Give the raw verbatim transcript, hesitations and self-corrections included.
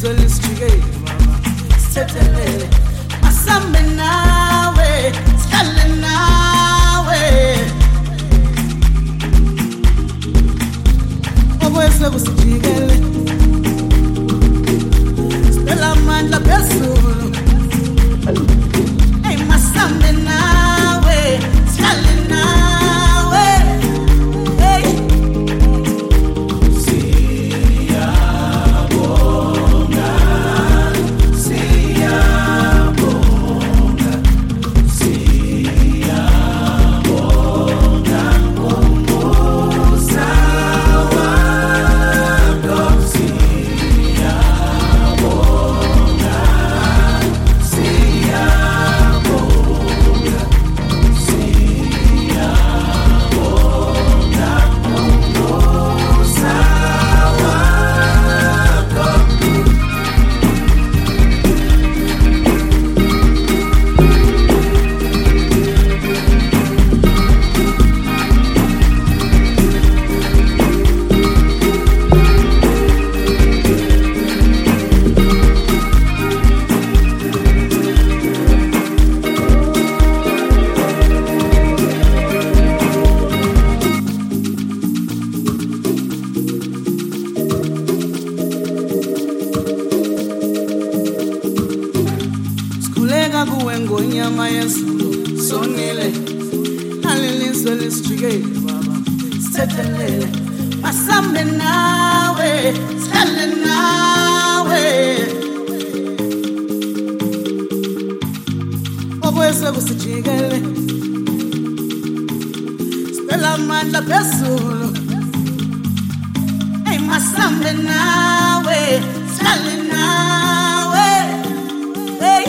ilizwe lisijike baba sithethelele masambe nawe sihlale nawe obwese kusijikele sicela amandla phezulu hey masambe nawe sihlale nawe hey siyabonga siyabonga siyabonga umusa wako siyabonga siyabonga siyabonga umusa wako sikhuleka kuwe ngonyama yezulu sonile alilizwe lisijike baba sithethelele masambe nawe sihlale nawe obwese kusijikele sicela amandla phezulu hey masambe nawe sihlale nawe hey